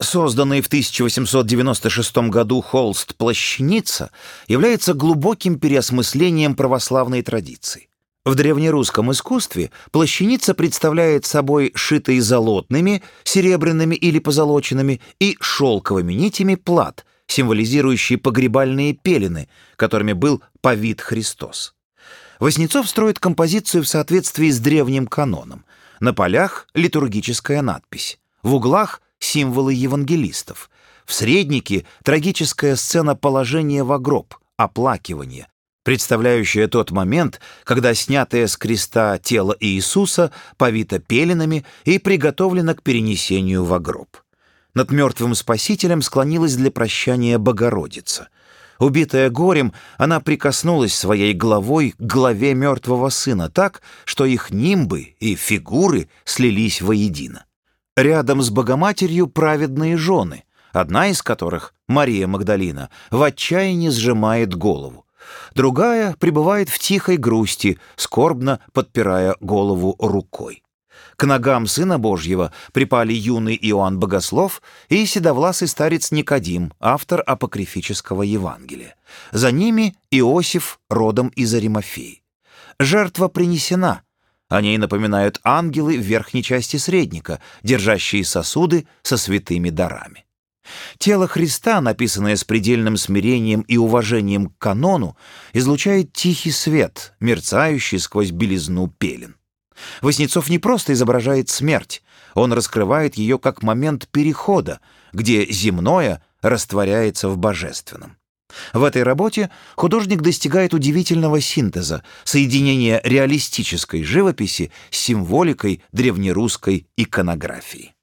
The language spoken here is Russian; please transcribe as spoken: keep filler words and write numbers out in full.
Созданный в тысяча восемьсот девяносто шестом году холст «Плащаница» является глубоким переосмыслением православной традиции. В древнерусском искусстве плащаница представляет собой шитый золотными, серебряными или позолоченными и шелковыми нитями плат, символизирующий погребальные пелены, которыми был повит Христос. Васнецов строит композицию в соответствии с древним каноном. На полях литургическая надпись, в углах символы евангелистов, в среднике трагическая сцена положения во гроб, оплакивание, представляющая тот момент, когда снятое с креста тело Иисуса повито пеленами и приготовлено к перенесению во гроб. Над мертвым Спасителем склонилась для прощания Богородица. Убитая горем, она прикоснулась своей головой к голове мертвого сына так, что их нимбы и фигуры слились воедино. Рядом с Богоматерью праведные жены, одна из которых, Мария Магдалина, в отчаянии сжимает голову. Другая пребывает в тихой грусти, скорбно подпирая голову рукой. К ногам Сына Божьего припали юный Иоанн Богослов и седовласый старец Никодим, автор апокрифического Евангелия. За ними Иосиф, родом из Аримафеи. Жертва принесена. О ней напоминают ангелы в верхней части средника, держащие сосуды со святыми дарами. Тело Христа, написанное с предельным смирением и уважением к канону, излучает тихий свет, мерцающий сквозь белизну пелен. Васнецов не просто изображает смерть, он раскрывает ее как момент перехода, где земное растворяется в божественном. В этой работе художник достигает удивительного синтеза, соединения реалистической живописи с символикой древнерусской иконографии.